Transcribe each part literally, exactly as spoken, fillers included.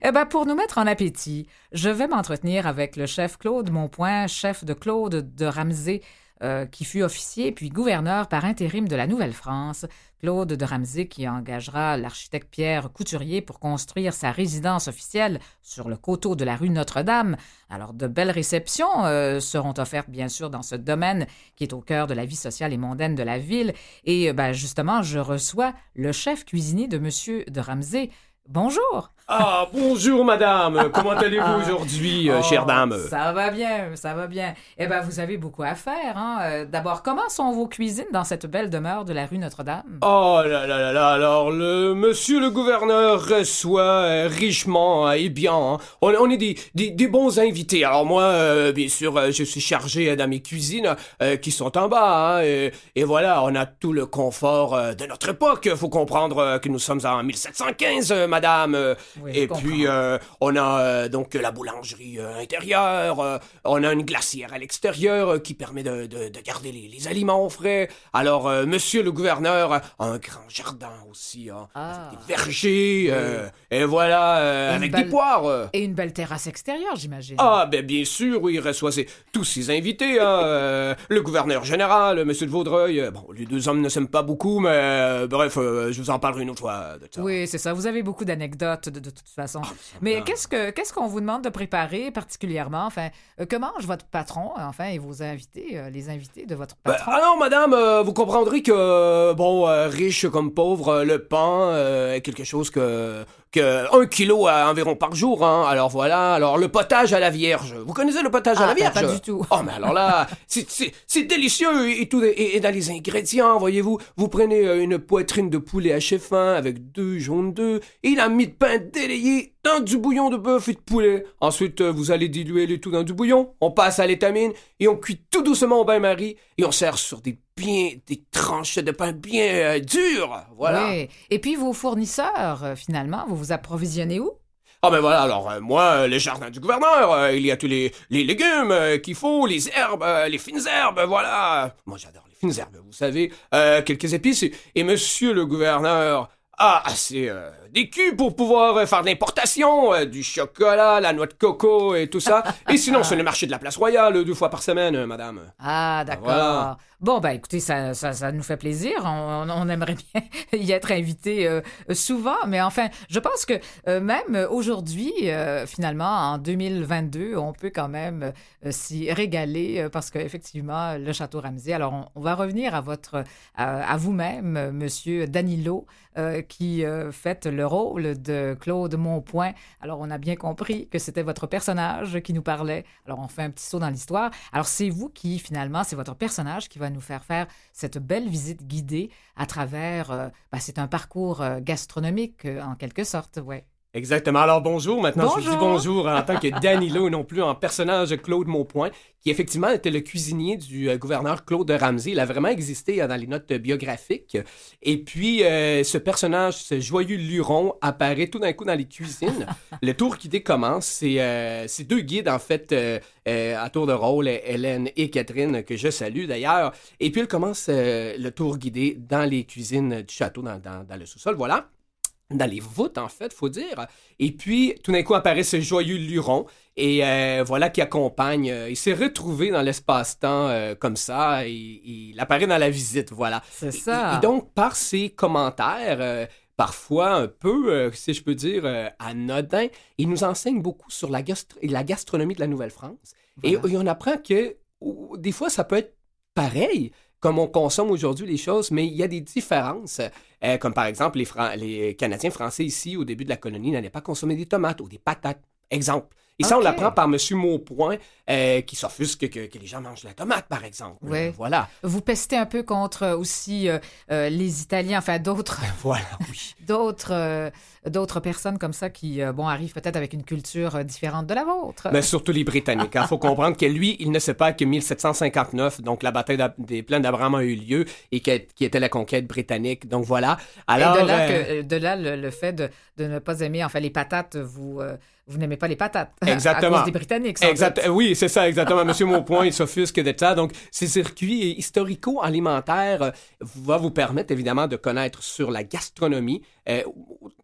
Eh ben, pour nous mettre en appétit, je vais m'entretenir avec le chef Claude Monpoint, chef de Claude de Ramsey, euh, qui fut officier puis gouverneur par intérim de la Nouvelle-France. Claude de Ramsey qui engagera l'architecte Pierre Couturier pour construire sa résidence officielle sur le coteau de la rue Notre-Dame. Alors, de belles réceptions euh, seront offertes, bien sûr, dans ce domaine qui est au cœur de la vie sociale et mondaine de la ville. Et ben, justement, je reçois le chef cuisinier de Monsieur de Ramsey. Bonjour! Ah, bonjour madame, comment allez-vous aujourd'hui, euh, Oh, chère dame? Ça va bien, ça va bien. Eh bien, vous avez beaucoup à faire, hein? Euh, D'abord, comment sont vos cuisines dans cette belle demeure de la rue Notre-Dame? Oh là là là là, alors le monsieur le gouverneur reçoit euh, richement euh, et bien, hein. on, on est des, des, des bons invités. Alors moi, euh, bien sûr, euh, je suis chargé euh, dans mes cuisines euh, qui sont en bas, hein, et, et voilà, on a tout le confort euh, de notre époque. Faut comprendre euh, que nous sommes en mille sept cent quinze, euh, madame. Euh, Oui, et je comprends. puis, euh, on a euh, donc la boulangerie euh, intérieure, euh, on a une glacière à l'extérieur euh, qui permet de, de, de garder les, les aliments au frais. Alors, euh, monsieur le gouverneur a un grand jardin aussi, hein, Ah. avec des vergers, euh, et voilà, euh, Et une avec belle- des poires. euh. Et une belle terrasse extérieure, j'imagine. Ah, ben bien sûr, oui, il reçoit ses- tous ses invités, hein, euh, le gouverneur général, euh, monsieur de Vaudreuil. euh, Bon, les deux hommes ne s'aiment pas beaucoup, mais euh, bref, euh, je vous en parlerai une autre fois de ça. Oui, c'est ça. Vous avez beaucoup d'anecdotes de, de toute façon. Ah, Mais bien. qu'est-ce que qu'est-ce qu'on vous demande de préparer particulièrement? Enfin, euh, que mange votre patron, enfin, et vos invités, euh, les invités de votre Ben, patron? alors, madame, euh, vous comprendrez que, euh, bon, euh, riche comme pauvre, euh, le pain euh, est quelque chose que, que un kilo à environ par jour, hein. Alors voilà, alors le potage à la vierge. Vous connaissez le potage à Ah, la ben, vierge? pas du tout. Oh, mais alors là, c'est, c'est, c'est délicieux et tout, et, et dans les ingrédients, voyez-vous, vous prenez euh, une poitrine de poulet haché fin avec deux jaunes d'œufs et la mie de pain délayée dans du bouillon de bœuf et de poulet. Ensuite, euh, vous allez diluer le tout dans du bouillon, on passe à l'étamine et on cuit tout doucement au bain-marie et on sert sur des bien, des tranches de pain bien euh, dures. Voilà. Oui. Et puis vos fournisseurs, euh, finalement, vous vous approvisionnez où? Ah ben voilà, alors euh, moi, euh, le jardin du gouverneur, euh, il y a tous les, les légumes euh, qu'il faut, les herbes, euh, les fines herbes, voilà. Moi j'adore les fines herbes, vous savez, euh, quelques épices. Et, et monsieur le gouverneur a assez euh, d'écus pour pouvoir euh, faire de l'importation, euh, du chocolat, la noix de coco et tout ça. Et sinon, c'est le marché de la Place Royale, euh, deux fois par semaine, euh, madame. Ah, d'accord. Voilà. Bon, ben écoutez, ça, ça, ça nous fait plaisir. On, on aimerait bien y être invité euh, souvent, mais enfin, je pense que euh, même aujourd'hui, euh, finalement, en deux mille vingt-deux, on peut quand même euh, s'y régaler euh, parce qu'effectivement, le Château Ramsey. Alors, on, on va revenir à votre, à, à vous-même, euh, Monsieur Danilo, euh, qui euh, fait le rôle de Claude Monpoint. Alors, on a bien compris que c'était votre personnage qui nous parlait. Alors, on fait un petit saut dans l'histoire. Alors, c'est vous qui, finalement, c'est votre personnage qui va nous faire faire cette belle visite guidée à travers, euh, ben, c'est un parcours euh, gastronomique, euh, en quelque sorte, ouais. Exactement. Alors bonjour. Maintenant, je vous dis Bonjour. bonjour en tant que Danilo et non plus en personnage Claude Monpoint, qui effectivement était le cuisinier du euh, gouverneur Claude de Ramsey. Il a vraiment existé euh, dans les notes biographiques. Et puis, euh, ce personnage, ce joyeux luron, apparaît tout d'un coup dans les cuisines. Le tour guidé commence. C'est euh, c'est deux guides, en fait, euh, euh, à tour de rôle, Hélène et Catherine, que je salue d'ailleurs. Et puis, il commence euh, le tour guidé dans les cuisines du château, dans, dans, dans le sous-sol. Voilà. Dans les voûtes, en fait, faut dire. Et puis, tout d'un coup, apparaît ce joyeux luron. Et euh, voilà qui accompagne. Euh, il s'est retrouvé dans l'espace-temps euh, comme ça. Et, il apparaît dans la visite, voilà. C'est Et- ça. Et, et donc, par ses commentaires, euh, parfois un peu, euh, si je peux dire, euh, anodins, il nous enseigne beaucoup sur la, gastro- la gastronomie de la Nouvelle-France. Voilà. Et, et on apprend que ou- des fois, ça peut être pareil, comme on consomme aujourd'hui les choses, mais il y a des différences. Euh, comme par exemple, les, Fran- les Canadiens français ici, au début de la colonie, n'allaient pas consommer des tomates ou des patates. Exemple. Et ça, Ok. on l'apprend par M. Maupoint, euh, qui s'offusque que, que les gens mangent la tomate, par exemple. Ouais. Euh, voilà. Vous pestez un peu contre euh, aussi euh, euh, les Italiens, enfin d'autres, Voilà, oui. d'autres, euh, d'autres personnes comme ça qui, euh, bon, arrivent peut-être avec une culture euh, différente de la vôtre. Mais surtout les Britanniques. Il faut comprendre que lui, il ne sait pas que mille sept cent cinquante-neuf, donc la bataille d'Ab- des plaines d'Abraham a eu lieu et qui, qui était la conquête britannique. Donc voilà. Alors, Et de là, euh, que, de là le, le fait de, de ne pas aimer, enfin, les patates, vous, euh, vous n'aimez pas les patates. Exactement. À cause des Britanniques, sans Exact. doute. Oui, c'est ça, exactement. Monsieur Maupoint, il s'offusque de ça. Donc, ces circuits historico-alimentaires euh, va vous permettre, évidemment, de connaître sur la gastronomie, euh,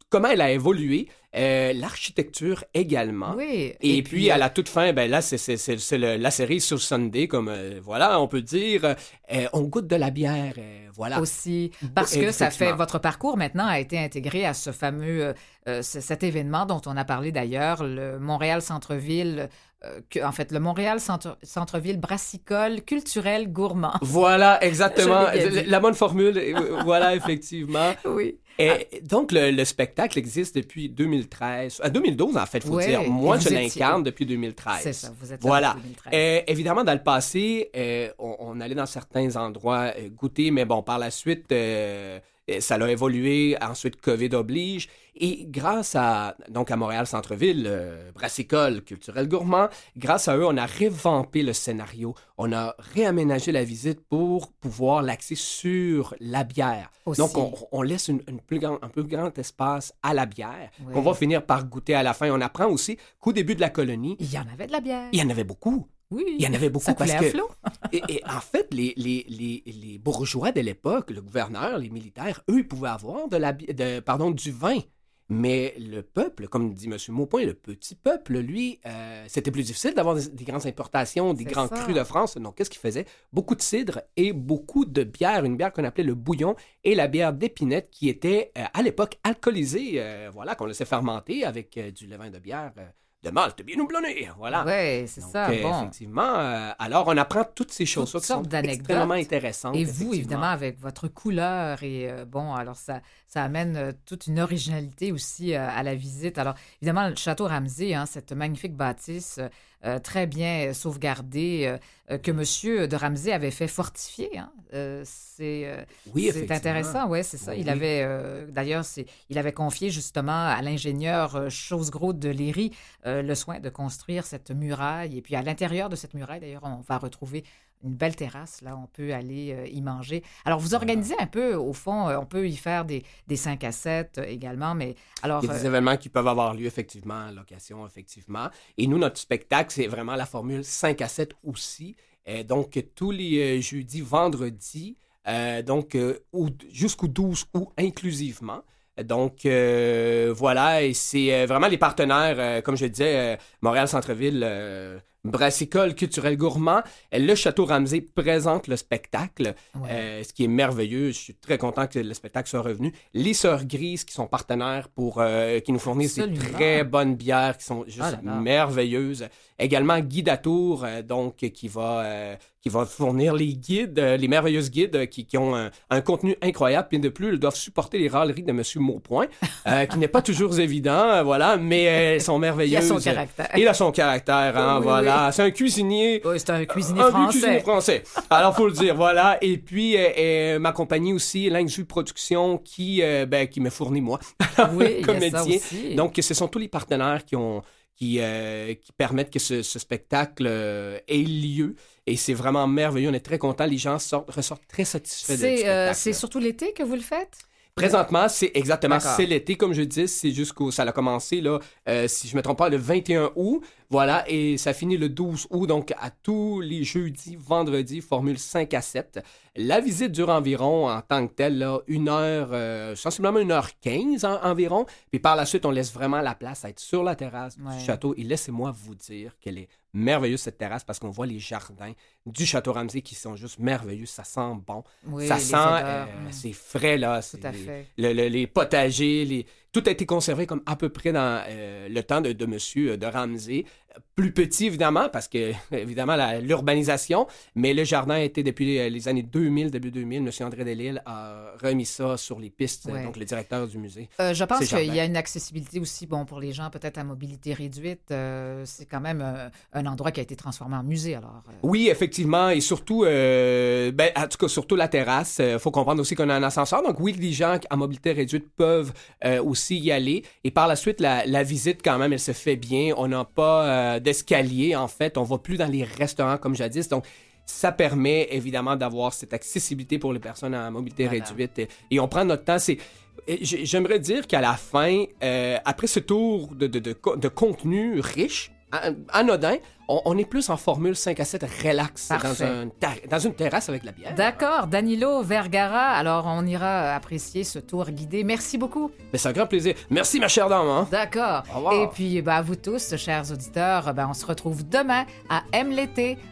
comment elle a évolué, euh, l'architecture également. Oui. Et, Et puis, puis, à la toute fin, ben là, c'est, c'est, c'est, c'est le- la série sur Sunday, comme euh, voilà, on peut dire, euh, on goûte de la bière, euh, voilà. Aussi, parce que ça fait Effectivement. votre parcours maintenant a été intégré à ce fameux euh, euh, c- cet événement dont on a parlé d'ailleurs, le Montréal Centre-ville, euh, que- en fait le Montréal Centre, Centre-ville brassicole culturel gourmand. Voilà, exactement. Je l'ai bien dit. La bonne formule, euh, voilà, effectivement. Oui. Et donc, le, le spectacle existe depuis deux mille treize. À deux mille douze, en fait, il faut Ouais, dire. Moi, et je vous étiez- l'incarne depuis deux mille treize. C'est ça, vous êtes là Voilà. depuis deux mille treize. Euh, évidemment, dans le passé, euh, on, on allait dans certains endroits euh, goûter, mais bon, par la suite, euh, euh, ça a évolué. Ensuite, COVID oblige. Et grâce à, donc, à Montréal Centre-Ville, euh, brassicole, culturel gourmand, grâce à eux, on a revampé le scénario. On a réaménagé la visite pour pouvoir l'axer sur la bière. Aussi. Donc, on, on laisse une, une plus grand, un plus grand espace à la bière, Oui. qu'on va finir par goûter à la fin. On apprend aussi qu'au début de la colonie, Il y en avait de la bière. il y en avait beaucoup. Oui. Il y en avait beaucoup Ça parce coulait à que... flot. et, et en fait, les, les, les, les bourgeois de l'époque, le gouverneur, les militaires, eux, ils pouvaient avoir de la, bi- de, pardon, du vin. Mais le peuple, comme dit M. Maupoint, le petit peuple, lui, euh, c'était plus difficile d'avoir des, des grandes importations, des C'est grands ça. crus de France. Donc, qu'est-ce qu'ils faisaient? Beaucoup de cidre et beaucoup de bière, une bière qu'on appelait le bouillon et la bière d'épinette qui était, euh, à l'époque, alcoolisée, euh, voilà, qu'on laissait fermenter avec euh, du levain de bière euh, de malt bien houblonné, voilà. Oui, c'est Donc, ça. euh, Bon. effectivement, euh, alors on apprend toutes ces choses-là Toutes qui sont sortes d'anecdotes. extrêmement intéressantes. Et vous, effectivement. évidemment, avec votre couleur et euh, bon, alors ça, ça amène euh, toute une originalité aussi euh, à la visite. Alors, évidemment, le Château Ramsay, hein, cette magnifique bâtisse euh, euh, très bien euh, sauvegardée euh, euh, que Monsieur de Ramsay avait fait fortifier. Hein. Euh, c'est euh, Oui, c'est effectivement. intéressant, ouais, c'est ça. Oui, Il oui. avait, euh, d'ailleurs, c'est, il avait confié justement à l'ingénieur euh, Chosegros de Léry euh, le soin de construire cette muraille. Et puis à l'intérieur de cette muraille, d'ailleurs, on va retrouver une belle terrasse, là, on peut aller euh, y manger. Alors, vous organisez un peu, au fond, euh, on peut y faire des, des cinq à sept euh, également, mais alors... Il y a des euh, événements qui peuvent avoir lieu, effectivement, à location, effectivement. Et nous, notre spectacle, c'est vraiment la formule cinq à sept aussi. Euh, donc, tous les euh, jeudis, vendredis, euh, donc euh, au- jusqu'au douze août inclusivement. Donc, euh, voilà, et c'est euh, vraiment les partenaires, euh, comme je disais, euh, Montréal Centre-Ville, euh, Brassicole, Culturel Gourmand. Euh, Le Château Ramsay présente le spectacle, ouais. euh, ce qui est merveilleux. Je suis très content que le spectacle soit revenu. Les Sœurs Grises, qui sont partenaires pour, euh, qui nous fournissent Absolument. des très bonnes bières qui sont juste Ah là là. merveilleuses. Également, Guy Datour, euh, donc, qui va, euh, qui va fournir les guides, euh, les merveilleuses guides euh, qui, qui ont un, un contenu incroyable. Puis de plus, ils doivent supporter les râleries de M. Maupoint, euh, qui n'est pas toujours évident, euh, voilà, mais euh, elles sont Il merveilleuses. a son caractère. Il a son caractère, hein, Oui, voilà. C'est un cuisinier. Oui, c'est un cuisinier Un français. cuisinier français. Alors, faut le dire, voilà. Et puis, euh, euh, ma compagnie aussi, Linzu Production, qui, euh, ben, qui me fournit, moi, Oui, il y a ça comédien. aussi. Donc, ce sont tous les partenaires qui ont qui, euh, qui permettent que ce, ce spectacle euh, ait lieu. Et c'est vraiment merveilleux. On est très contents. Les gens sortent, ressortent très satisfaits du c'est, spectacle. euh, c'est surtout l'été que vous le faites? Présentement, c'est exactement, D'accord. c'est l'été, comme je dis, c'est jusqu'au, ça a commencé, là, euh, si je ne me trompe pas, le vingt et un août, voilà, et ça finit le douze août, donc à tous les jeudis, vendredis, formule cinq à sept. La visite dure environ, en tant que telle, là, une heure, euh, sensiblement une heure quinze en- environ, puis par la suite, on laisse vraiment la place à être sur la terrasse Ouais. du château, et laissez-moi vous dire qu'elle est merveilleuse, cette terrasse, parce qu'on voit les jardins du Château Ramsay qui sont juste merveilleux, ça sent bon, Oui, ça les sent, odeurs, euh, mm. c'est frais, là, Tout c'est à les- fait. le- le- les potagers, les... tout a été conservé comme à peu près dans euh, le temps de, de monsieur euh, de Ramsay. Plus petit, évidemment, parce que, évidemment, la- l'urbanisation, mais le jardin a été depuis les, les années deux mille, début deux mille, monsieur André Delisle a remis ça sur les pistes, Ouais. donc le directeur du musée. Euh, je pense C'est qu'il jardin. y a une accessibilité aussi, bon, pour les gens peut-être à mobilité réduite. euh, c'est quand même euh, un endroit qui a été transformé en musée, alors. euh, Oui, effectivement, et surtout, euh, ben, en tout cas, surtout la terrasse. Il faut comprendre aussi qu'on a un ascenseur. Donc oui, les gens à mobilité réduite peuvent euh, aussi y aller. Et par la suite, la, la visite, quand même, elle se fait bien. On n'a pas euh, d'escalier, en fait. On va plus dans les restaurants comme jadis. Donc, ça permet évidemment d'avoir cette accessibilité pour les personnes à mobilité Voilà. réduite. Et, et on prend notre temps. C'est... et j- J'aimerais dire qu'à la fin, euh, après ce tour de, de, de, co- de contenu riche, anodin. On, on est plus en formule cinq à sept relax dans, Parfait. un ter- dans une terrasse avec la bière. D'accord, Danilo Vergara. Alors, on ira apprécier ce tour guidé. Merci beaucoup. Mais c'est un grand plaisir. Merci, ma chère dame. Hein? D'accord. Au revoir. Et puis, ben, à vous tous, chers auditeurs, ben, on se retrouve demain à Aime l'été